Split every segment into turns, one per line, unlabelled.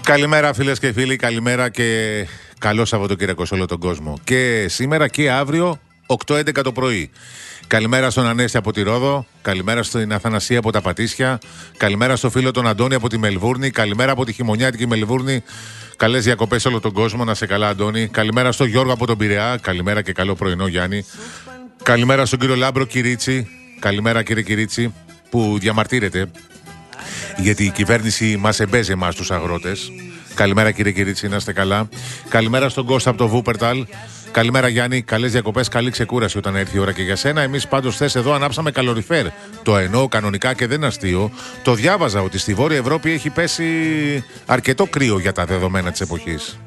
Καλημέρα φίλες και φίλοι, καλημέρα και καλό Σαββατοκύριακο σε όλο τον κόσμο. Και σήμερα και αύριο 8-11 το πρωί. Καλημέρα στον Ανέστη από τη Ρόδο, καλημέρα στην Αθανασία από τα Πατήσια, καλημέρα στο φίλο τον Αντώνη από τη Μελβούρνη, καλημέρα από τη χειμωνιάτικη Μελβούρνη. Καλές διακοπές σε όλο τον κόσμο, να σε καλά Αντώνη. Καλημέρα στον Γιώργο από τον Πειραιά, καλημέρα και καλό πρωινό Γιάννη. Καλημέρα στον κύριο Λάμπρο Κυρίτσι, καλημέρα κύριε Κυρίτσι που διαμαρτύρεται γιατί η κυβέρνηση μας εμπέζει εμάς τους αγρότες. Καλημέρα κύριε Κυρίτσι, να είστε καλά. Καλημέρα στον Κώστα από το Βούπερταλ. Καλημέρα Γιάννη, καλές διακοπές, καλή ξεκούραση όταν έρθει η ώρα και για σένα. Εμείς πάντως χθες εδώ ανάψαμε καλοριφέρ. Το εννοώ κανονικά και δεν είναι αστείο. Το διάβαζα ότι στη Βόρεια Ευρώπη έχει πέσει αρκετό κρύο για τα δεδομένα της εποχής.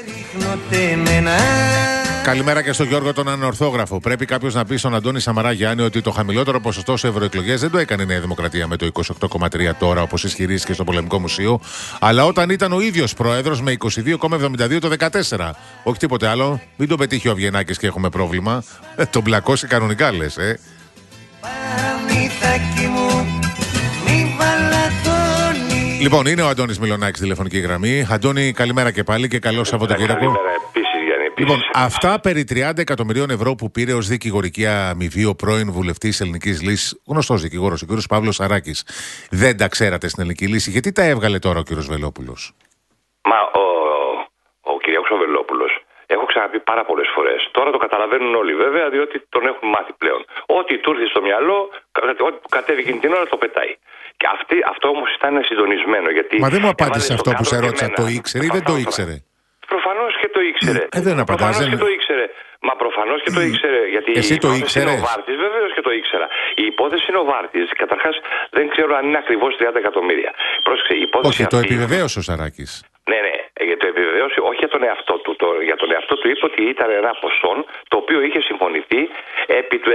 Καλημέρα και στον Γιώργο τον Ανορθόγραφο. Πρέπει κάποιος να πει στον Αντώνη Σαμαρά Γιάννη ότι το χαμηλότερο ποσοστό σε ευρωεκλογές δεν το έκανε η Νέα Δημοκρατία με το 28,3 τώρα, όπως ισχυρίστηκε στο Πολεμικό Μουσείο, αλλά όταν ήταν ο ίδιος πρόεδρος με 22,72 το 14. Όχι τίποτε άλλο. Μην το πετύχει ο Αβγενάκης και έχουμε πρόβλημα. Τον μπλακώσει κανονικά λες, Λοιπόν, είναι ο Αντώνης Μιλονάκης τηλεφωνική γραμμή. Αντώνη, καλημέρα και πάλι και καλό Σαββατοκύριακο. Λοιπόν, αυτά περί 30 εκατομμυρίων ευρώ που πήρε ως δικηγορική αμοιβή ο πρώην βουλευτής Ελληνικής Λύσης, γνωστός δικηγόρος, ο κ. Παύλος Σαράκης, δεν τα ξέρατε στην Ελληνική Λύση? Γιατί τα έβγαλε τώρα ο κ. Βελόπουλος?
Μα ο κ. Βελόπουλος, έχω ξαναπεί πάρα πολλές φορές. Τώρα το καταλαβαίνουν όλοι βέβαια, διότι τον έχουν μάθει πλέον. Ό,τι του έρθει στο μυαλό, ό,τι που κατέβει εκείνη την ώρα το πετάει. Και αυτό όμως ήταν συντονισμένο. Γιατί
μα δεν μου απάντησε αυτό που σε ρώτησα. Το ήξερε ή δεν το ήξερε?
Προφανώς και το ήξερε.
Δεν απαντάς.
Προφανώς και το ήξερε. Μα προφανώς και το ήξερε. Γιατί
εσύ το ήξερες?
Είναι ο Βάρτης, βεβαίως και το ήξερα. Η υπόθεση είναι ο Βάρτης. Καταρχάς δεν ξέρω αν είναι ακριβώς 30 εκατομμύρια. Πρόσεξε, η υπόθεση.
Όχι,
αυτή...
το επιβεβαίωσε ο Σαράκης.
Ναι, το επιβεβαίωσε, όχι για τον εαυτό του. Για τον εαυτό του είπε ότι ήταν ένα ποσό το οποίο είχε συμφωνηθεί επί του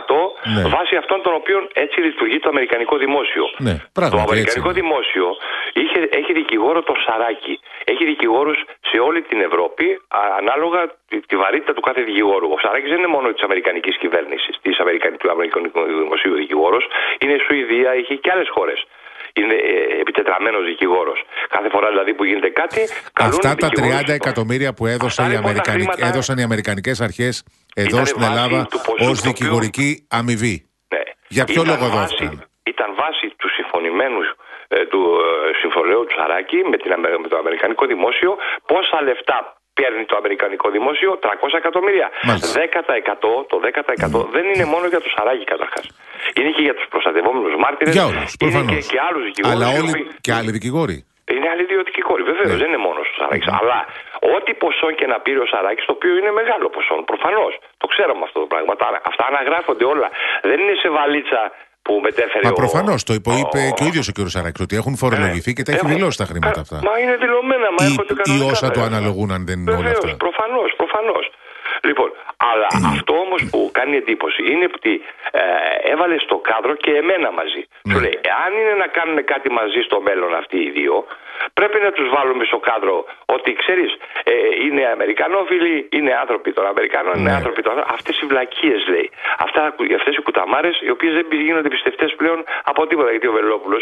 6%
ναι.
βάσει αυτών των οποίων έτσι λειτουργεί το Αμερικανικό δημόσιο.
Ναι, πράγματι,
το Αμερικανικό δημόσιο έχει δικηγόρο το Σαράκη. Έχει δικηγόρους σε όλη την Ευρώπη, ανάλογα τη βαρύτητα του κάθε δικηγόρου. Ο Σαράκης δεν είναι μόνο της Αμερικανικής κυβέρνησης, του Αμερικανικού δημοσίου δικηγόρος, είναι η Σουηδία, έχει και άλλες χώρες. Είναι επιτετραμένος δικηγόρος. Κάθε φορά δηλαδή που γίνεται κάτι.
Αυτά τα 30 εκατομμύρια που έδωσαν οι Αμερικανικές αρχές εδώ στην Ελλάδα ως δικηγορική αμοιβή. Ναι. Για ποιο λόγο δόθηκαν?
Ήταν βάση του συμφωνημένου του συμφωνίου του Σαράκη με το Αμερικανικό δημόσιο. Πόσα λεφτά παίρνει το Αμερικανικό δημόσιο? 300 εκατομμύρια. 10%, το 10% δεν είναι μόνο για το Σαράκη καταρχάς. Είναι και για τους προστατευόμενους μάρτυρες.
Για όλους, προφανώς.
Και άλλους δικηγόρους.
Αλλά όλοι και άλλοι δικηγόροι.
Είναι άλλοι δύο δικηγόροι, βεβαίως, δεν είναι μόνο ο Σαράκης. Αλλά ό,τι ποσό και να πήρε ο Σαράκης, το οποίο είναι μεγάλο ποσό, προφανώς. Το ξέραμε αυτό το πράγμα. Αυτά αναγράφονται όλα. Δεν είναι σε βαλίτσα που μετέφερε.
Μα προφανώς το είπε και ο ίδιος ο κ. Σαράκης, ότι έχουν φορολογηθεί και τα έχει δηλώσει τα χρήματα αυτά.
Μα είναι δηλωμένα,
ή όσα του αναλογούν, αν δεν είναι όλα αυτά.
Προφανώς. Λοιπόν, αλλά αυτό όμως που κάνει εντύπωση είναι ότι έβαλε στο κάδρο και εμένα μαζί. Σου λέει, αν είναι να κάνουν κάτι μαζί στο μέλλον αυτοί οι δύο, πρέπει να τους βάλουμε στο κάδρο ότι ξέρεις, είναι Αμερικανόφιλοι, είναι άνθρωποι των Αμερικανών, είναι άνθρωποι των Αμερικανών. Αυτές οι βλακίες λέει. Αυτές οι κουταμάρες, οι οποίες δεν γίνονται πιστευτές πλέον από τίποτα. Γιατί ο Βελόπουλος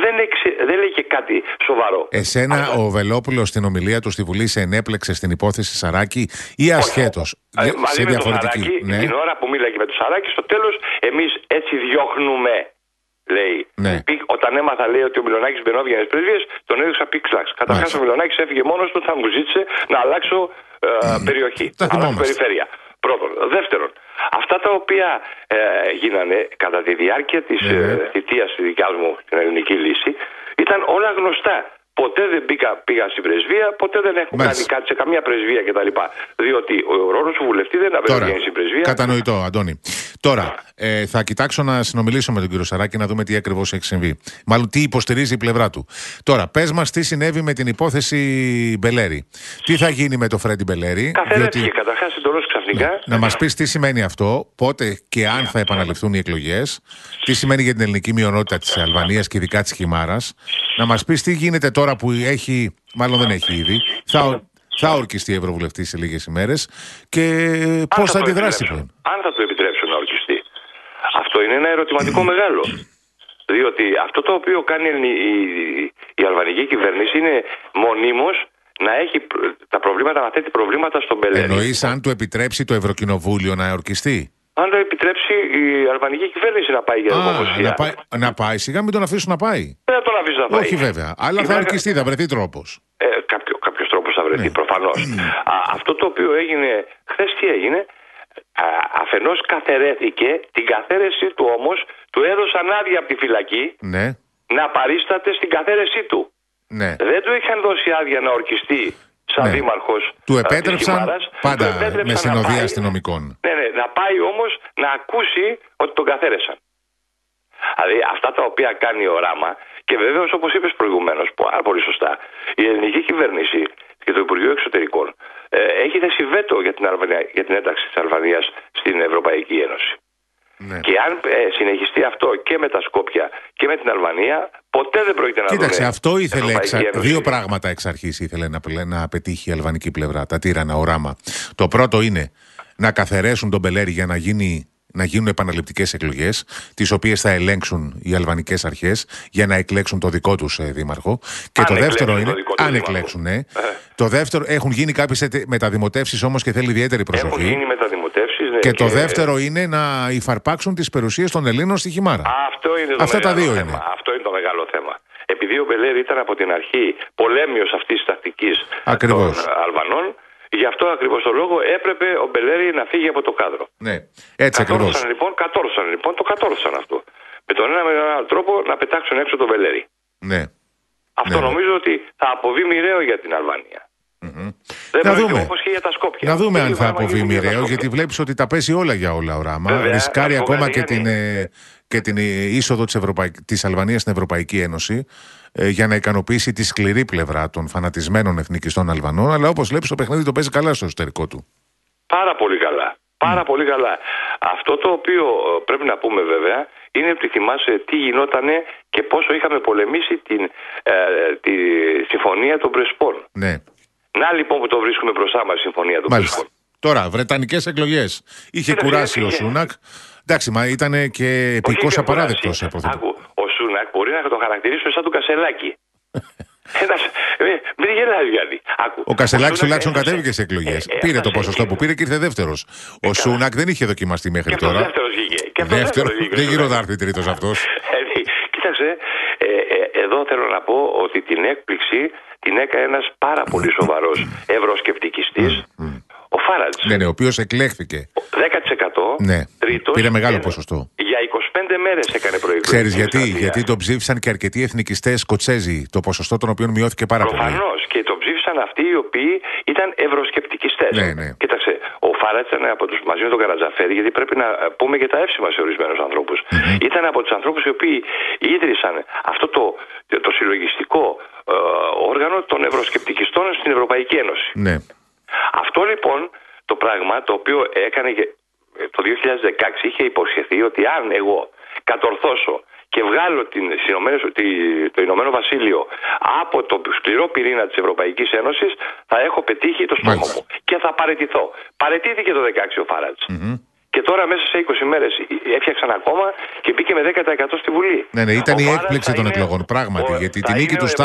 δεν λέει και κάτι σοβαρό.
Εσένα ο Βελόπουλος στην ομιλία του στη Βουλή σε ενέπλεξε στην υπόθεση Σαράκη ή ασχέτως?
Μαζί με τον Σαράκη, την ώρα που μίλαγε με τον Σαράκη, στο τέλος εμείς έτσι διώχνουμε. Λέει.
Ναι.
Όταν έμαθα, λέει, ότι ο Μιλονάκης μπαινόβγαινε στις πρεσβείες, τον έδειξα πίξλαξ. Καταρχάς ο Μιλονάκης έφυγε μόνος του, θα μου ζήτησε να αλλάξω περιοχή, να αλλάξω περιφέρεια. Πρώτον. Δεύτερον, αυτά τα οποία γίνανε κατά τη διάρκεια της θητείας της δικιάς μου στην Ελληνική Λύση ήταν όλα γνωστά. Ποτέ δεν πήγα στην πρεσβεία, ποτέ δεν έχω κάνει κάτι σε καμία πρεσβεία κτλ. Διότι ο ρόλος του βουλευτή δεν είναι στην πρεσβεία.
Κατανοητό, Αντώνη. Τώρα, θα κοιτάξω να συνομιλήσω με τον κύριο Σαράκη να δούμε τι ακριβώς έχει συμβεί. Μάλλον τι υποστηρίζει η πλευρά του. Τώρα, πες μας τι συνέβη με την υπόθεση Μπελέρη. Τι θα γίνει με το Φρέντι Μπελέρη?
Καθαρίστηκε καταρχάς εντολώς ξαφνικά.
Να μας πεις τι σημαίνει αυτό, πότε και αν θα επαναληφθούν οι εκλογές, τι σημαίνει για την ελληνική μειονότητα της Αλβανίας και ειδικά της Χιμάρας. Να μας πεις τι γίνεται τώρα που έχει, μάλλον δεν έχει ήδη, θα ορκιστεί η Ευρωβουλευτή σε λίγες ημέρες και πώς θα αντιδράσει πλέον.
Αν θα το επιτρέψουν να ορκιστεί. Αυτό είναι ένα ερωτηματικό μεγάλο. Διότι αυτό το οποίο κάνει η αλβανική αλβανική κυβέρνηση είναι μονίμως να έχει τα προβλήματα, να θέτει προβλήματα στον Μπελέρη.
Εννοείς αν του επιτρέψει το Ευρωκοινοβούλιο να ορκιστεί?
Αν το επιτρέψει η αλβανική κυβέρνηση να πάει για δημοκρατία.
Να πάει, σιγά μην τον αφήσουν να πάει.
Δεν θα τον αφήσει να πάει.
Όχι βέβαια, αλλά θα ορκιστεί, θα βρεθεί τρόπος.
Κάποιος τρόπος θα βρεθεί, προφανώς. Αυτό το οποίο έγινε χθες, τι έγινε? Αφενός καθαιρέθηκε, την καθαίρεση του όμως του έδωσαν άδεια από τη φυλακή,
ναι, να
παρίσταται στην καθαίρεσή του.
Ναι.
Δεν του είχαν δώσει άδεια να ορκιστεί σαν δήμαρχος.
Του επέτρεψαν πάντα με συνοδεία αστυνομικών.
Ναι, να πάει όμως να ακούσει ότι τον καθαίρεσαν. Δηλαδή αυτά τα οποία κάνει ο Ράμα, και βεβαίως όπως είπες προηγουμένως, πάρα πολύ σωστά, η ελληνική κυβέρνηση και το Υπουργείο Εξωτερικών έχει θέσει βέτο για την ένταξη της Αλβανίας στην Ευρωπαϊκή Ένωση. Ναι. Και αν συνεχιστεί αυτό και με τα Σκόπια και με την Αλβανία, ποτέ δεν πρόκειται να δούμε.
Κοίταξε, αυτό ήθελε δύο πράγματα εξ αρχής ήθελε να πετύχει η αλβανική πλευρά, τα τύρανα, ο Ράμα. Το πρώτο είναι να καθαιρέσουν τον Μπελέρη για να γίνουν επαναληπτικές εκλογές, τις οποίες θα ελέγξουν οι αλβανικές αρχές για να εκλέξουν το δικό τους δήμαρχο. Και το δεύτερο είναι. Αν εκλέξουν, ναι. Το δεύτερο, έχουν γίνει κάποιες μεταδημοτεύσεις όμως και θέλει ιδιαίτερη προσοχή.
Έχουν γίνει μεταδημοτεύσεις, ναι,
και το δεύτερο είναι να υφαρπάξουν τις περιουσίες των Ελλήνων στη Χιμάρα.
Αυτά τα δύο είναι. Αυτό είναι το μεγάλο θέμα. Επειδή ο Μπελέρη ήταν από την αρχή πολέμιος αυτής της τακτικής των Αλβανών, γι' αυτό ακριβώς το λόγο έπρεπε ο Μπελέρη να φύγει από το κάδρο.
Ναι, έτσι ακριβώς.
Κατόρθωσαν λοιπόν, το κατόρθωσαν αυτό. Με τον ένα με τον άλλο τρόπο να πετάξουν έξω τον Μπελέρη.
Ναι.
Αυτό νομίζω ότι θα αποβεί μοιραίο για την Αλβανία.
Να δούμε.
Όπως και για τα Σκόπια.
Να δούμε αν θα αποβεί μοιραίο, γιατί βλέπεις ότι τα πέσει όλα για όλα ο Ράμα. Ρισκάρει ακόμα και την είσοδο της Αλβανίας στην Ευρωπαϊκή Ένωση για να ικανοποιήσει τη σκληρή πλευρά των φανατισμένων εθνικιστών Αλβανών. Αλλά όπως βλέπεις, το παιχνίδι το παίζει καλά στο εσωτερικό του.
Πάρα πολύ καλά. Πάρα πολύ καλά. Αυτό το οποίο πρέπει να πούμε βέβαια είναι ότι θυμάσαι τι γινότανε και πόσο είχαμε πολεμήσει τη συμφωνία των Πρεσπών.
Ναι.
Να λοιπόν που το βρίσκουμε μπροστά μας η συμφωνία των Πρεσπών.
Τώρα, βρετανικές εκλογές. Είχε κουράσει ο Σούνακ. Εντάξει, μα ήταν και επικός απαράδεκτος.
Ο Σούνακ μπορεί να το χαρακτηρίσουμε σαν του Κασελάκη. Μην γελάει, Γιάννη.
Ο Κασελάκης τουλάχιστον κατέβηκε σε εκλογές. Πήρε το ποσοστό που πήρε και ήρθε δεύτερος. Ο Σούνακ δεν είχε δοκιμαστεί μέχρι τώρα.
Δεύτερος
δεν γινόταν να έρθει τρίτος αυτός.
Κοίταξε, εδώ θέλω να πω ότι την έκπληξη την έκανε ένας πάρα πολύ σοβαρός ευρωσκεπτικιστής, ο Φάραντς.
Ναι, ο οποίος εκλέχθηκε.
10% τρίτος.
Πήρε μεγάλο ποσοστό.
Για 25 μέρες έκανε προεκλογική.
Ξέρεις γιατί? Γιατί τον ψήφισαν και αρκετοί εθνικιστές Σκοτσέζοι, το ποσοστό των οποίων μειώθηκε πάρα πολύ.
Προφανώς, και τον ψήφισαν αυτοί οι οποίοι ήταν ευρωσκεπτικιστές.
Ναι.
Κοίταξε, ο Φάραντς ήταν από τους, μαζί με τον Καρατζαφέρη, γιατί πρέπει να πούμε και τα εύσημα σε ορισμένους ανθρώπους. Ήταν από τους ανθρώπους οι οποίοι ίδρυσαν αυτό το συλλογιστικό όργανο των ευρωσκεπτικιστών στην Ευρωπαϊκή Ένωση.
Ναι.
Αυτό λοιπόν το πράγμα το οποίο έκανε το 2016 είχε υποσχεθεί ότι αν εγώ κατορθώσω και βγάλω το Ηνωμένο Βασίλειο από το σκληρό πυρήνα της Ευρωπαϊκής Ένωσης, θα έχω πετύχει το στόχο μου και θα παραιτηθώ. Παραιτήθηκε το 2016 ο Φάραντς. Και τώρα μέσα σε 20 μέρες έφτιαξαν ακόμα και μπήκε με 10% στη Βουλή.
Ναι, ήταν η έκπληξη των εκλογών, πράγματι. Γιατί την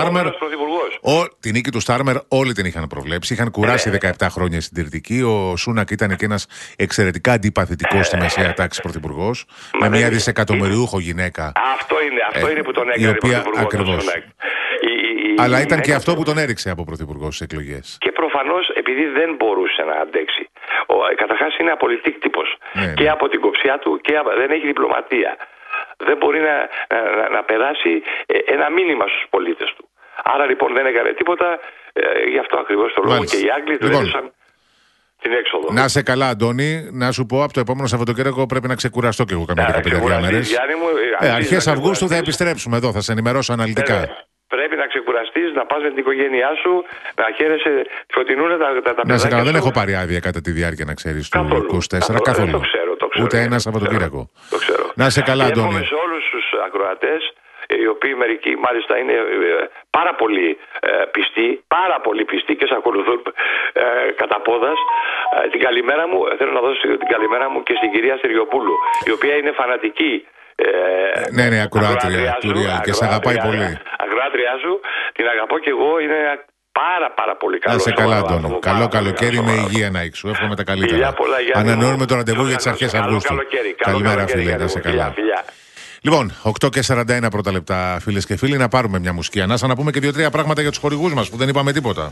νίκη του Στάρμερ όλοι την είχαν προβλέψει. Είχαν κουράσει 17 χρόνια συντηρητική. Ο Σούνακ ήταν και ένας εξαιρετικά αντιπαθητικός στη μεσαία τάξη πρωθυπουργός. Με μια δισεκατομμυριούχο γυναίκα.
Αυτό είναι που τον έκανε πρωθυπουργός.
Αλλά ήταν και αυτό που τον έριξε από πρωθυπουργό στις εκλογές.
Και προφανώς επειδή δεν μπορούσε να αντέξει. Καταρχάς είναι απολυτικ τύπος. Και από την κοψιά του και δεν έχει διπλωματία. Δεν μπορεί να περάσει ένα μήνυμα στους πολίτες του. Άρα λοιπόν δεν έκανε τίποτα. Γι' αυτό ακριβώς το λόγο και οι Άγγλοι του έδωσαν την έξοδο.
Να σε καλά, Αντώνη. Να σου πω, από το επόμενο Σαββατοκύριακο πρέπει να ξεκουραστώ και εγώ καμιά 15 μέρες. Αρχές Αυγούστου θα επιστρέψουμε εδώ. Θα σε ενημερώσω αναλυτικά.
Πρέπει να ξεκουραστείς, να πας με την οικογένειά σου, να χαίρεσαι τη φωτεινούρα τα παιδάκια.
Να σε καλά, δεν έχω πάρει άδεια κατά τη διάρκεια, να ξέρεις, του 24. Καθόλου.
Το ξέρω.
Ούτε ένα Σαββατοκύριακο.
Το ξέρω.
Να σε καλά, Αντώνη.
Σε όλους τους ακροατές, οι οποίοι μερικοί μάλιστα είναι πάρα πολύ πιστοί και σε ακολουθούν κατά πόδας, την καλημέρα μου, θέλω να δώσω την καλημέρα μου και στην κυρία Σεριοπούλου, η οποία είναι φανατική
Ναι, ακροάτρια του Real και σε αγαπάει πολύ.
Ακροάτρια σου, την αγαπώ και εγώ, είναι πάρα πολύ καλό.
Να σε καλά, Αντώνη. Καλό καλοκαίρι με υγεία να έξω. Εύχομαι τα καλύτερα. Ανανεώνουμε το ραντεβού για τις αρχές Αυγούστου. Καλημέρα, φίλε. Να σε καλά. Λοιπόν, 8:41 πρώτα λεπτά, φίλες και φίλοι, να πάρουμε μια μουσική ανάσα, να πούμε και 2-3 πράγματα για τους χορηγούς μας που δεν είπαμε τίποτα.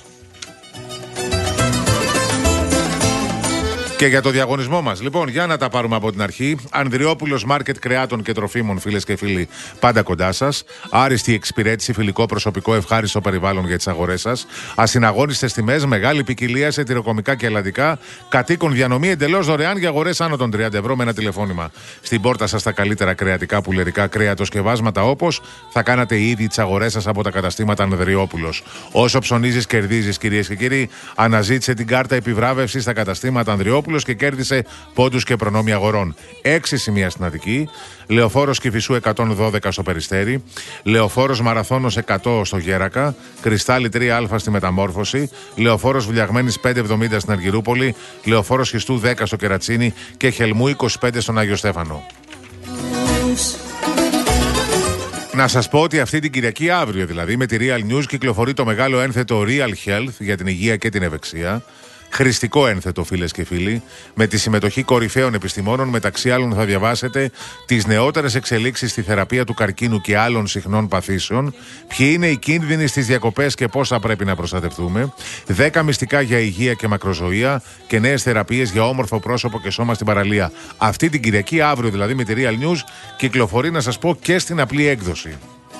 Και για το διαγωνισμό μας. Λοιπόν, για να τα πάρουμε από την αρχή. Ανδριόπουλος Μάρκετ Κρεάτων και Τροφίμων, φίλες και φίλοι, πάντα κοντά σας. Άριστη εξυπηρέτηση, φιλικό προσωπικό, ευχάριστο περιβάλλον για τις αγορές σας. Ασυναγώνιστες τιμές, μεγάλη ποικιλία σε τυροκομικά και ελλαδικά. Κατοίκων διανομή εντελώς δωρεάν για αγορές άνω των 30 ευρώ με ένα τηλεφώνημα. Στην πόρτα σας τα καλύτερα κρεατικά, πουλερικά, κρέατοσκευάσματα, όπως θα κάνατε ήδη τις αγορές σας από τα καταστήματα Ανδριόπουλος. Όσο ψωνίζεις, κερδίζεις, κυρίες και κύριοι. Αναζήτησε την κάρτα επιβράβευσης στα καταστήματα Ανδριόπουλος και κέρδισε πόντους και προνόμια αγορών. 6 σημεία στην Αττική, Λεωφόρος Κηφισού 112 στο Περιστέρι, Λεωφόρος Μαραθώνος 100 στο Γέρακα, Κρυστάλλι 3α στη Μεταμόρφωση, Λεωφόρος Βουλιαγμένης 570 στην Αργυρούπολη, Λεωφόρος Χιστού 10 στο Κερατσίνι και Χελμού 25 στον Άγιο Στέφανο. Να σας πω ότι αυτή την Κυριακή, αύριο δηλαδή, με τη Real News κυκλοφορεί το μεγάλο ένθετο Real Health για την υγεία και την ευεξία. Χρηστικό ένθετο, φίλες και φίλοι, με τη συμμετοχή κορυφαίων επιστημόνων. Μεταξύ άλλων, θα διαβάσετε τις νεότερες εξελίξεις στη θεραπεία του καρκίνου και άλλων συχνών παθήσεων, ποιοι είναι οι κίνδυνοι στις διακοπές και πώς θα πρέπει να προστατευτούμε, 10 μυστικά για υγεία και μακροζωία και νέες θεραπείες για όμορφο πρόσωπο και σώμα στην παραλία. Αυτή την Κυριακή, αύριο δηλαδή, με τη Real News, κυκλοφορεί, να σας πω, και στην απλή έκδοση.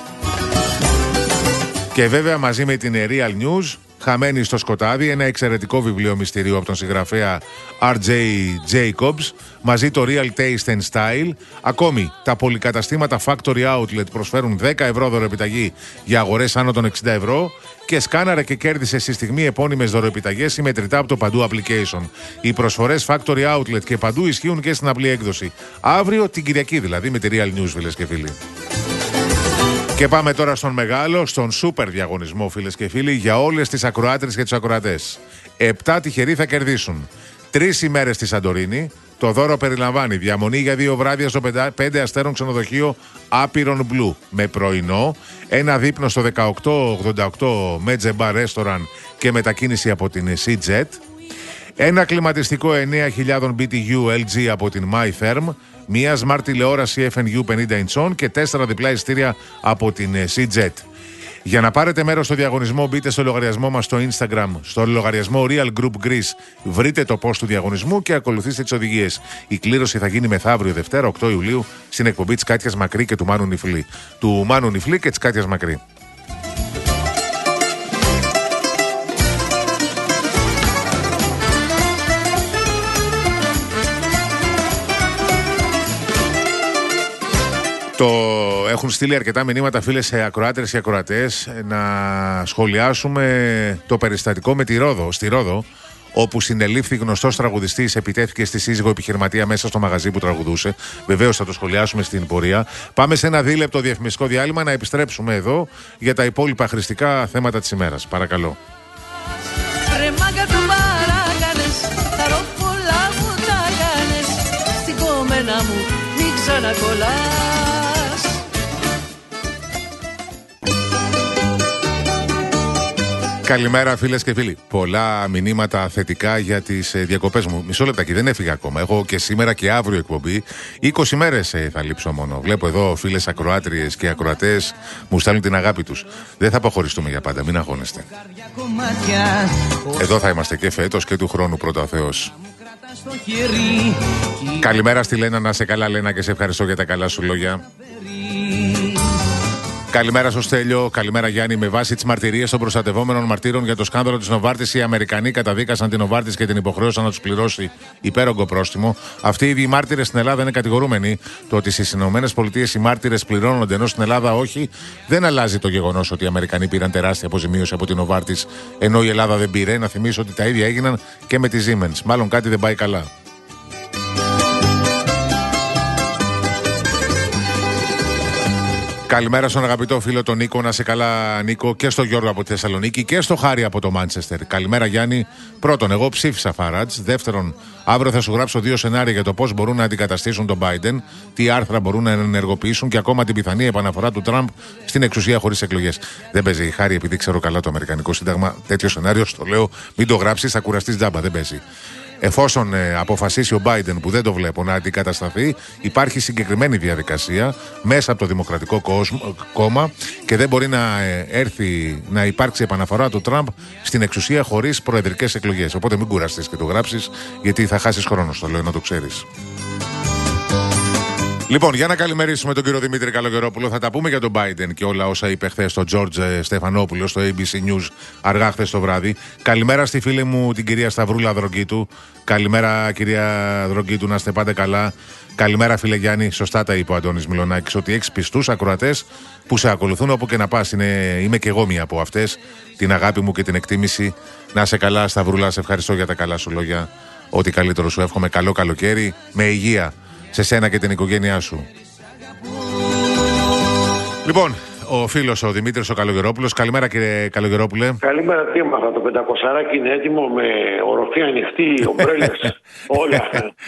Και βέβαια μαζί με την Real News, Χαμένη στο σκοτάδι, ένα εξαιρετικό βιβλίο μυστηρίου από τον συγγραφέα R.J. Jacobs, μαζί το Real Taste and Style. Ακόμη, τα πολυκαταστήματα Factory Outlet προσφέρουν 10 ευρώ δωροεπιταγή για αγορές άνω των 60 ευρώ και σκάναρε και κέρδισε στη στιγμή επώνυμες δωροεπιταγές ή μετρητά από το Παντού Application. Οι προσφορές Factory Outlet και Παντού ισχύουν και στην απλή έκδοση. Αύριο, την Κυριακή δηλαδή, με τη Real News, φίλες και φίλοι. Και πάμε τώρα στον μεγάλο, στον σούπερ διαγωνισμό, φίλες και φίλοι, για όλες τις ακροάτριες και τους ακροατές. 7 τυχεροί θα κερδίσουν 3 ημέρες στη Σαντορίνη. Το δώρο περιλαμβάνει διαμονή για 2 βράδια στο 5 αστέρων ξενοδοχείο Apiron Blue με πρωινό, ένα δείπνο στο 1888 Medze Bar Restaurant και μετακίνηση από την CJet, ένα κλιματιστικό 9.000 BTU LG από την MyTherm, μία smart τηλεόραση FNU 50 inch και 4 διπλά ειστήρια από την CJet. Για να πάρετε μέρος στο διαγωνισμό, μπείτε στο λογαριασμό μας στο Instagram, στο λογαριασμό Real Group Greece. Βρείτε το post του διαγωνισμού και ακολουθήστε τις οδηγίες. Η κλήρωση θα γίνει μεθαύριο Δευτέρα, 8 Ιουλίου, στην εκπομπή της Κάτιας Μακρύ και του Μάνου Νιφλή. Του Μάνου Νιφλή και της Κάτιας Μακρύ. Έχουν στείλει αρκετά μηνύματα, φίλες, σε ακροάτερες και ακροατές, να σχολιάσουμε το περιστατικό με στη Ρόδο, όπου συνελήφθη γνωστός τραγουδιστής, επιτέθηκε στη σύζυγο επιχειρηματία μέσα στο μαγαζί που τραγουδούσε. Βεβαίως θα το σχολιάσουμε στην πορεία. Πάμε σε ένα δίλεπτο διαφημιστικό διάλειμμα, να επιστρέψουμε εδώ για τα υπόλοιπα χρηστικά θέματα της ημέρας. Παρακαλώ. Καλημέρα, φίλες και φίλοι. Πολλά μηνύματα θετικά για τις διακοπές μου. Μισό λεπτάκι, δεν έφυγα ακόμα. Έχω και σήμερα και αύριο εκπομπή. 20 μέρες θα λείψω μόνο. Βλέπω εδώ φίλες ακροάτριες και ακροατές μου στέλνουν την αγάπη τους. Δεν θα αποχωριστούμε για πάντα, μην αγχώνεστε. Εδώ θα είμαστε και φέτος και του χρόνου, πρώτα ο Θεός. Καλημέρα στη Λένα, να είσαι καλά, Λένα, και σε ευχαριστώ για τα καλά σου λόγια. Καλημέρα στο Στέλιο, καλημέρα Γιάννη. Με βάση τις μαρτυρίες των προστατευόμενων μαρτύρων για το σκάνδαλο της Νοβάρτης, οι Αμερικανοί καταδίκασαν την Νοβάρτης και την υποχρέωσαν να τους πληρώσει υπέρογκο πρόστιμο. Αυτοί οι ίδιοι μάρτυρες στην Ελλάδα είναι κατηγορούμενοι. Το ότι στις ΗΠΑ οι μάρτυρες πληρώνονται ενώ στην Ελλάδα όχι, δεν αλλάζει το γεγονός ότι οι Αμερικανοί πήραν τεράστια αποζημίωση από την Νοβάρτης, ενώ η Ελλάδα δεν πήρε. Να θυμίσω ότι τα ίδια έγιναν και με τη Siemens. Μάλλον κάτι δεν πάει καλά. Καλημέρα στον αγαπητό φίλο τον Νίκο, να σε καλά Νίκο, και στο Γιώργο από τη Θεσσαλονίκη και στο Χάρη από το Μάντσεστερ. Καλημέρα Γιάννη. Πρώτον, εγώ ψήφισα Φαράτζ. Δεύτερον, αύριο θα σου γράψω 2 σενάρια για το πώς μπορούν να αντικαταστήσουν τον Biden, τι άρθρα μπορούν να ενεργοποιήσουν και ακόμα την πιθανή επαναφορά του Τραμπ στην εξουσία χωρίς εκλογές. Δεν παίζει, Χάρη, επειδή ξέρω καλά το Αμερικανικό Σύνταγμα, τέτοιο σενάριο στο λέω, μην το γράψεις, θα κουραστείς τζάμπα. Δεν παίζει. Εφόσον αποφασίσει ο Biden, που δεν το βλέπω, να αντικατασταθεί, υπάρχει συγκεκριμένη διαδικασία μέσα από το Δημοκρατικό Κόμμα και δεν μπορεί να έρθει να υπάρξει επαναφορά του Τραμπ στην εξουσία χωρίς προεδρικές εκλογές. Οπότε μην κουραστείς και το γράψεις, γιατί θα χάσεις χρόνο, στο λέω, να το ξέρεις. Λοιπόν, για να καλημερίσουμε τον κύριο Δημήτρη Καλογερόπουλο, θα τα πούμε για τον Biden και όλα όσα είπε χθες στον Τζόρτζ Στεφανόπουλο στο ABC News αργά χθες το βράδυ. Καλημέρα στη φίλη μου την κυρία Σταυρούλα Δρογκίτου. Καλημέρα κυρία Δρογκίτου, να είστε πάντα καλά. Καλημέρα φίλε Γιάννη, σωστά τα είπε ο Αντώνης Μιλονάκης, ότι έχεις πιστούς ακροατές που σε ακολουθούν όπου και να πας. Είμαι και εγώ μία από αυτές. Την αγάπη μου και την εκτίμηση. Να είσαι καλά Σταυρούλα, σε ευχαριστώ για τα καλά σου λόγια. Ό,τι καλύτερο σου εύχομαι. Καλό καλοκαίρι, με υγεία σε σένα και την οικογένειά σου. Λοιπόν, ο φίλος ο Δημήτρης ο Καλογερόπουλος. Καλημέρα κύριε Καλογερόπουλε.
Καλημέρα, τι έμαθα. Το 500 είναι έτοιμο με οροφή ανοιχτή, ομπρέλες, όλα.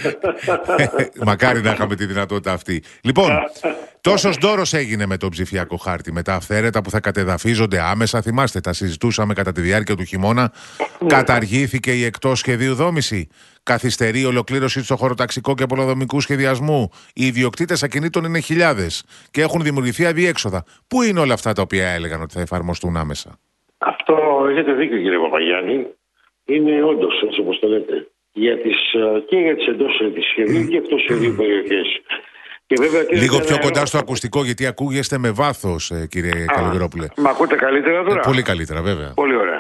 Μακάρι να είχαμε τη δυνατότητα αυτή. Λοιπόν, τόσος ντόρος έγινε με τον ψηφιακό χάρτη, με τα αυθαίρετα που θα κατεδαφίζονται άμεσα. Θυμάστε, τα συζητούσαμε κατά τη διάρκεια του χειμώνα. Καταργήθηκε η εκτός σχεδίου δόμηση. Καθυστερεί η ολοκλήρωση στο χωροταξικό και πολεοδομικού σχεδιασμού. Οι ιδιοκτήτες ακινήτων είναι χιλιάδες και έχουν δημιουργηθεί αδιέξοδα. Πού είναι όλα αυτά τα οποία έλεγαν ότι θα εφαρμοστούν άμεσα?
Αυτό έχετε δίκιο κύριε Παπαγιάννη. Είναι όντως έτσι όπως το λέτε. Και για τις εντός σχεδίου και εκτός σχεδίου περιοχές. Και βέβαια,
λίγο πιο κοντά στο ακουστικό, γιατί ακούγεστε με βάθος, κύριε Καλογερόπουλε.
Μ' ακούτε καλύτερα τώρα?
Πολύ καλύτερα, βέβαια.
Πολύ ωραία.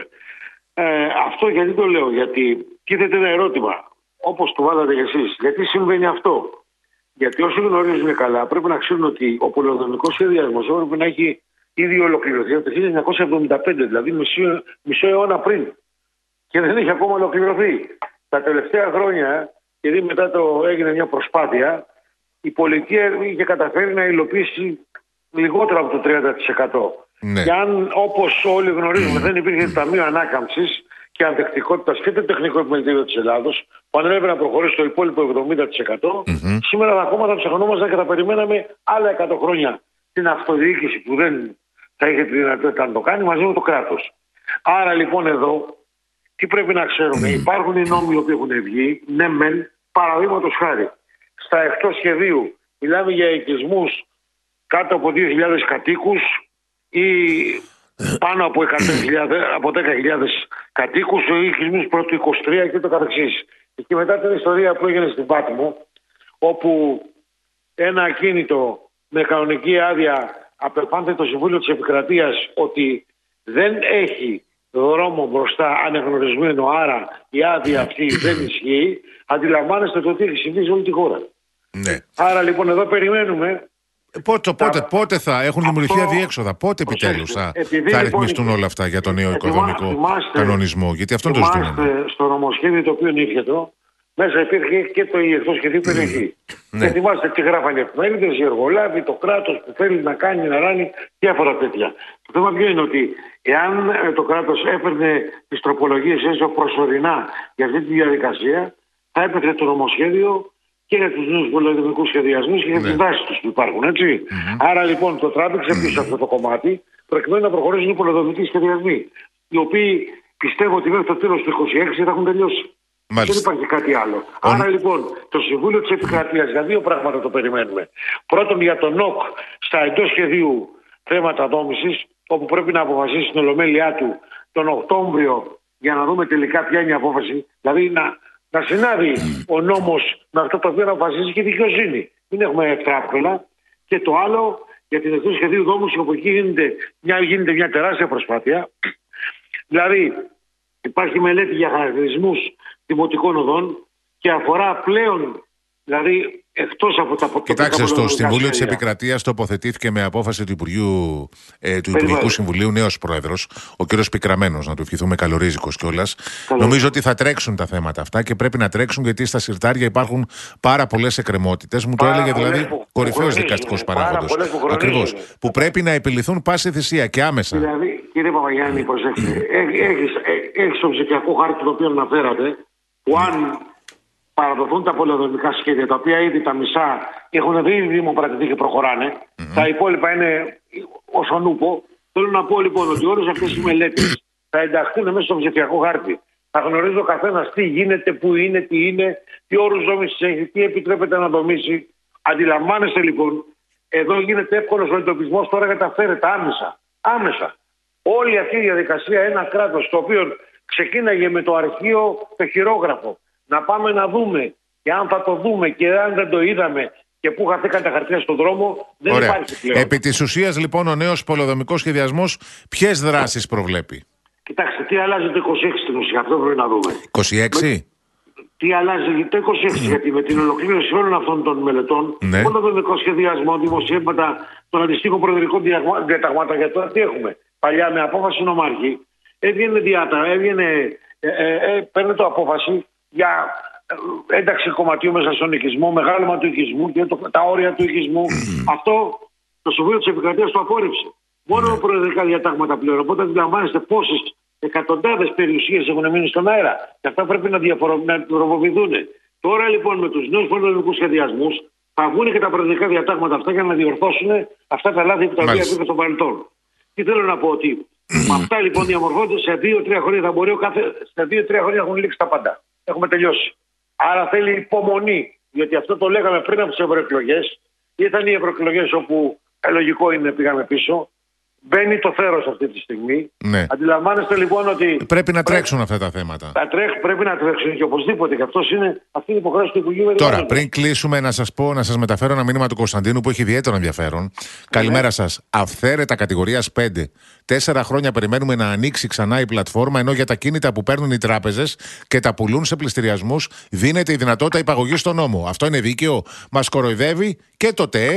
Αυτό γιατί το λέω? Γιατί τίθεται ένα ερώτημα, όπως το βάλατε κι εσείς. Γιατί συμβαίνει αυτό? Γιατί όσοι γνωρίζουν καλά πρέπει να ξέρουν ότι ο πολεοδομικός σχεδιασμός έπρεπε να έχει ήδη ολοκληρωθεί από το 1975, δηλαδή μισό αιώνα πριν. Και δεν έχει ακόμα ολοκληρωθεί. Τα τελευταία χρόνια, γιατί μετά έγινε μια προσπάθεια, η πολιτεία είχε καταφέρει να υλοποιήσει λιγότερο από το 30%. Ναι. Και αν, όπως όλοι γνωρίζουμε, δεν υπήρχε ταμείο ανάκαμψης και ανθεκτικότητας και το τεχνικό επιμελητήριο της Ελλάδος, που ανέβαινε να προχωρήσει το υπόλοιπο 70%, σήμερα ακόμα θα ψαχνόμασταν και θα περιμέναμε άλλα 100 χρόνια την αυτοδιοίκηση που δεν θα είχε τη δυνατότητα να το κάνει μαζί με το κράτος. Άρα λοιπόν εδώ, τι πρέπει να ξέρουμε? Υπάρχουν οι νόμοι που έχουν βγει, ναι μεν, παραδείγματος χάρη. Στα εκτός σχεδίου μιλάμε για οικισμούς κάτω από 2.000 κατοίκους ή πάνω από 10.000 κατοίκους ή οικισμούς πρώτου 23 και το καθεξής. Και μετά την ιστορία που έγινε στην Πάτμο, όπου ένα ακίνητο με κανονική άδεια απεφάνθηκε το Συμβούλιο της Επικρατείας ότι δεν έχει δρόμο μπροστά ανεγνωρισμένο, άρα η άδεια αυτή δεν ισχύει. Αντιλαμβάνεστε το τι έχει συμβεί σε όλη τη χώρα. Ναι. Άρα λοιπόν εδώ περιμένουμε.
Πότε θα έχουν δημιουργηθεί αδιέξοδα? Πότε επιτέλους θα ρυθμιστούν όλα αυτά για τον νέο οικοδομικό κανονισμό? Γιατί αυτό είναι το ζητούμενο.
Στο νομοσχέδιο το οποίο είναι εδώ, μέσα υπήρχε και το εκτός σχεδίου περιοχή. Και θυμάστε τι γράφανε οι εφημερίδες, οι εργολάβοι, το κράτος που θέλει να κάνει, να ράνει, διάφορα τέτοια. Το θέμα ποιο είναι? Ότι εάν το κράτος έπαιρνε τις τροπολογίες έστω προσωρινά για αυτή τη διαδικασία, θα έπαιρνε το νομοσχέδιο και για τους νέους πολεοδομικούς σχεδιασμούς και για τις βάσεις τους που υπάρχουν, έτσι. Άρα λοιπόν το τράβηξε πίσω αυτό το κομμάτι, προκειμένου να προχωρήσουν οι πολεοδομικοί σχεδιασμοί, οι οποίοι πιστεύω ότι μέχρι το τέλος του 2026 θα έχουν τελειώσει. Δεν υπάρχει κάτι άλλο. Άρα λοιπόν το Συμβούλιο της Επικρατείας για δύο πράγματα το περιμένουμε. Πρώτον, για τον ΝΟΚ στα εντός σχεδίου θέματα δόμησης, όπου πρέπει να αποφασίσει την ολομέλειά του τον Οκτώβριο για να δούμε τελικά ποια είναι η απόφαση. Δηλαδή να συνάδει ο νόμος με αυτό το οποίο να αποφασίζει και η δικαιοσύνη. Μην έχουμε ευτράπελα. Και το άλλο για την εκτός σχεδίου δόμηση, όπου εκεί γίνεται μια τεράστια προσπάθεια. Δηλαδή υπάρχει μελέτη για χαρακτηρισμούς δημοτικών οδών και αφορά πλέον, δηλαδή εκτός από τα
Κοιτάξτε, στο Συμβούλιο της Επικρατείας τοποθετήθηκε με απόφαση του Υπουργικού Συμβουλίου νέος πρόεδρος, ο κ. Πικραμένος, να του ευχηθούμε καλορίζικος κιόλας. Νομίζω ότι θα τρέξουν τα θέματα αυτά και πρέπει να τρέξουν, γιατί στα συρτάρια υπάρχουν πάρα πολλές εκκρεμότητες. Μου το έλεγε δηλαδή κορυφαίος δικαστικός παράγοντος. Ακριβώς. Που πρέπει να επιληθούν πάση θυσία και άμεσα.
Δηλαδή, κύριε Παπαγιάννη, προσέξτε. Έχεις το ψηφιακό χάρτη το οποίο αναφέρατε, που αν παραδοθούν τα πολεοδομικά σχέδια, τα οποία ήδη τα μισά έχουν δει δημοπρατηθεί και προχωράνε, τα υπόλοιπα είναι όσον ούπο. Θέλω να πω λοιπόν ότι όλες αυτές οι μελέτες θα ενταχθούν μέσα στο ψηφιακό χάρτη. Θα γνωρίζει ο καθένας τι γίνεται, πού είναι, τι είναι, τι όρους δόμησης έχει, τι επιτρέπεται να δομήσει. Αντιλαμβάνεστε λοιπόν, εδώ γίνεται εύκολος ο εντοπισμός, τώρα καταφέρεται άμεσα. Όλη αυτή η διαδικασία, ένα κράτος το οποίο ξεκίναγε με το αρχείο, το χειρόγραφο, να πάμε να δούμε και αν θα το δούμε και αν δεν το είδαμε και πού χαθήκαν τα χαρτιά στον δρόμο, δεν υπάρχει πλέον.
Επί της ουσίας λοιπόν ο νέος πολεοδομικός σχεδιασμός ποιες δράσεις προβλέπει?
Κοιτάξτε, τι αλλάζει το 26 στην ουσία, αυτό πρέπει να δούμε.
26?
Τι αλλάζει το 26, γιατί με την ολοκλήρωση όλων αυτών των μελετών, πολεοδομικό σχεδιασμό, δημοσιεύματα των αντιστοίχων προεδρικών διαταγμάτων, για τώρα τι έχουμε. Παλιά με απόφαση νομάρχη παίρνει το απόφαση για ένταξη κομματιού μέσα στον οικισμό, μεγάλωμα του οικισμού και τα όρια του οικισμού. Αυτό το Συμβούλιο της Επικρατείας το απόρριψε. Μόνο προεδρικά διατάγματα πλέον. Οπότε αντιλαμβάνεστε πόσες εκατοντάδες περιουσίες έχουν μείνει στον αέρα. Και αυτά πρέπει να τροποποιηθούν. Τώρα λοιπόν με τους νέους πολεοδομικούς σχεδιασμούς θα βγουν και τα προεδρικά διατάγματα αυτά για να διορθώσουν αυτά τα λάθη που τα οποία πήγαν στο παρελθόν. Τι θέλω να πω, ότι με αυτά λοιπόν διαμορφώνονται σε 2-3 χρόνια θα μπορεί σε 2-3 χρόνια έχουν λήξει τα πάντα. Έχουμε τελειώσει. Άρα θέλει υπομονή, γιατί αυτό το λέγαμε πριν από τις ευρωεκλογές. Ήρθαν οι ευρωεκλογές όπου λογικό είναι πήγαμε πίσω. Μπαίνει το θέρος αυτή τη στιγμή.
Ναι.
Αντιλαμβάνεστε λοιπόν ότι
πρέπει να τρέξουν αυτά τα θέματα.
Πρέπει να τρέξουν και οπωσδήποτε. Και αυτή είναι η υποχρέωση του Υπουργείου.
Τώρα, πριν κλείσουμε, να σας μεταφέρω ένα μήνυμα του Κωνσταντίνου που έχει ιδιαίτερο ενδιαφέρον. Καλημέρα σας. Αυθαίρετα κατηγορίας 5. 4 χρόνια περιμένουμε να ανοίξει ξανά η πλατφόρμα, ενώ για τα κίνητα που παίρνουν οι τράπεζες και τα πουλούν σε πληστηριασμούς δίνεται η δυνατότητα υπαγωγής στον νόμο. Αυτό είναι δίκαιο? Μας κοροϊδεύει και το ΤΕ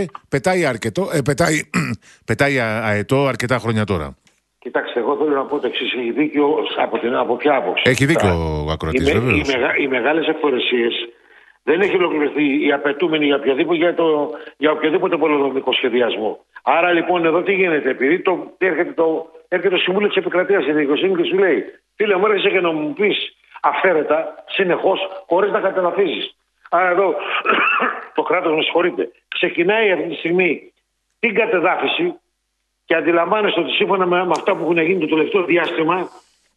πετάει αετό αρκετά χρόνια τώρα.
Κοιτάξτε, εγώ θέλω να πω το εξής. Έχει δίκιο από ποια άποψη?
Έχει δίκιο ο ακροατής, βεβαίως.
Οι μεγάλες εκφορεσίες δεν έχει ολοκληρωθεί η απαιτούμενη για οποιοδήποτε πολεοδομικό σχεδιασμό. Άρα λοιπόν εδώ τι γίνεται? Επειδή έρχεται το Συμβούλιο της Επικρατείας η δικαιοσύνη και σου λέει, φίλε μου, έρχεσαι και να μου πεις αυθαίρετα, συνεχώς, χωρίς να καταδαφίζεις. Άρα εδώ το κράτος, με συγχωρείτε, ξεκινάει αυτή τη στιγμή την κατεδάφιση και αντιλαμβάνεστε ότι σύμφωνα με αυτά που έχουν γίνει το τελευταίο διάστημα,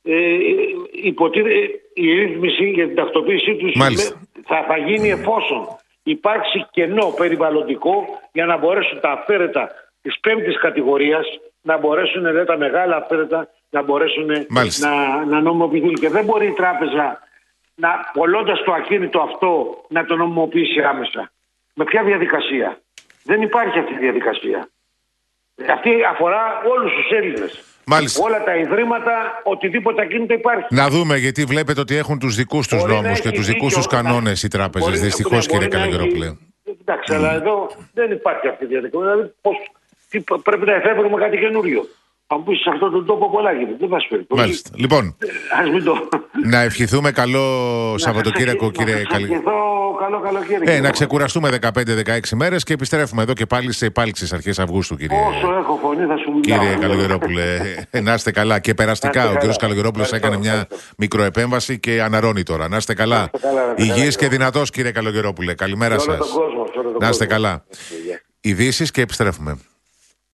η ρύθμιση για την ταυτοποίησή τους θα γίνει εφόσον υπάρξει κενό περιβαλλοντικό, για να μπορέσουν τα αυθαίρετα της 5ης κατηγορίας να μπορέσουν, τα μεγάλα αυθαίρετα, να μπορέσουν να νομιμοποιηθούν. Και δεν μπορεί η τράπεζα, πωλώντας το ακίνητο αυτό, να το νομιμοποιήσει άμεσα. Με ποια διαδικασία? Δεν υπάρχει αυτή η διαδικασία. Αυτή αφορά όλους τους Έλληνες.
Μάλιστα.
Όλα τα ιδρύματα, οτιδήποτε ακίνητο υπάρχει.
Να δούμε, γιατί βλέπετε ότι έχουν τους δικούς τους νόμους και τους δικούς τους κανόνες οι τράπεζες. Δυστυχώς, κύριε Καλογερόπουλε.
Εντάξει, αλλά εδώ δεν υπάρχει αυτή η διαδικασία. Δηλαδή, πρέπει να εφεύρουμε κάτι καινούριο. Θα μου πεις σε αυτόν τον τόπο πολλά γίνεται. Δεν μας φέρει.
Μάλιστα. Λοιπόν, να ευχηθούμε καλό Σαββατοκύριακο, κύριε Καλογερόπουλε.
Καλό καλοκαίρι.
Να ξεκουραστούμε 15-16 μέρες και επιστρέφουμε εδώ και πάλι σε επάλξεις αρχές Αυγούστου, κύριε.
Όσο έχω φωνή θα σου μιλάω.
Κύριε Καλογερόπουλε, να είστε καλά. Και περαστικά, ο κύριος Καλογερόπουλος έκανε μια μικροεπέμβαση και αναρρώνει τώρα. Να είστε καλά. Υγιής και δυνατός, κύριε Καλογερόπουλε. Καλημέρα σας. Να είστε καλά. Ειδήσεις και επιστρέφουμε.